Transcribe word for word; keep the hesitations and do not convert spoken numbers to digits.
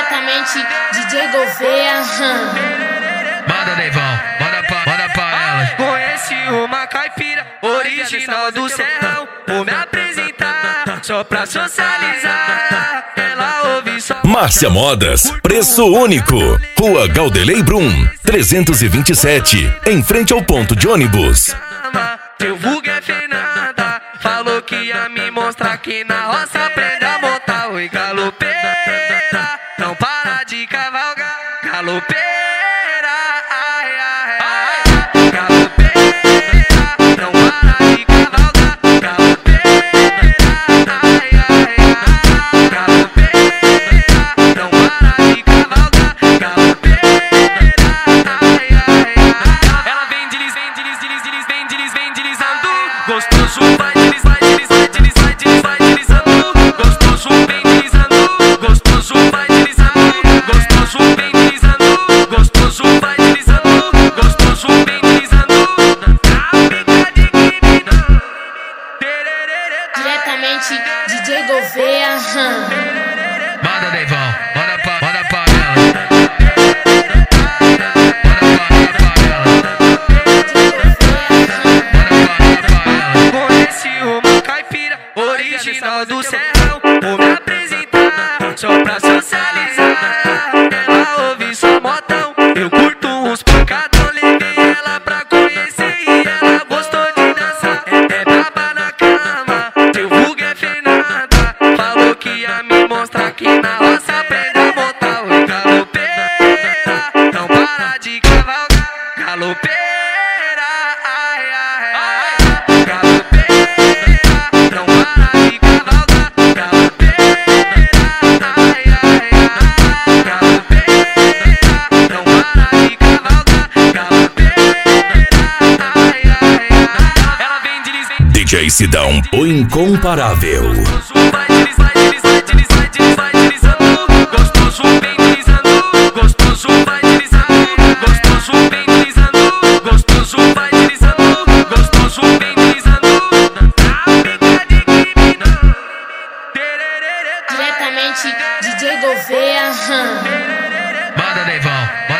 Diretamente D J Gouveia. Manda, Neivão, manda pra, manda pra elas. Conheci uma caipira original do Serrão. Vou me apresentar só pra socializar. Ela ouve só. Márcia Modas, preço único. Rua Galdelei Brum, trezentos e vinte e sete, em frente ao ponto de ônibus. Teu vulgo é Fernanda, falou que ia me mostrar que na roça aprende a montar. Oi, galopeira, não para de cavalgar. Galopeira, ai, ai, ai. Galopeira, não para de cavalgar. Galopeira, ai, ai, ai. Galopeira, não para de cavalgar. Galopeira, ai, ai, ai. Ela vem deles, vem deles, deles, deles, vem deles, vem deslizando. Gostoso, vai deles, vai deles, vai deles, vai deles, vai deslizando. Gostoso, vem deslizando. Gostoso, vai deslizando. Gostoso, vem deslizando. Gostoso, vai deslizando. Gostoso, vem deslizando. A pica de quibino. Diretamente D J Gouveia. Manda, Neivão, manda pra, manda pra elas. Original do Serrão, vou me apresentar só pra socializar. Ela ouve só modão, eu curto uns pancadão. Levei ela pra conhecer e ela gostou de dançar. É braba na cama, teu vulgo é Fernanda, falou que ia me mostrar que na roça aprende a montar. Oi, galopeira, não para de cavalgar. Galopeira, ai, ai, ai. Galopeira, não para de cavalgar. Galopeira, ai, ai, ai. Galopeira, não para de cavalgar. Galopeira, ai, ai, ai. Ela vem deles, vem D J Sidão, o incomparável. vai deles, vai deles, vai deles, vai deles, vai deslizando. Gostoso, vem deslizando. Gostoso, vai deslizando. Gostoso, vem deslizando. Gostoso, vai deslizando. Gostoso, vem deslizando. A pica de quibino. Diretamente D J Gouveia. Manda, Neivão,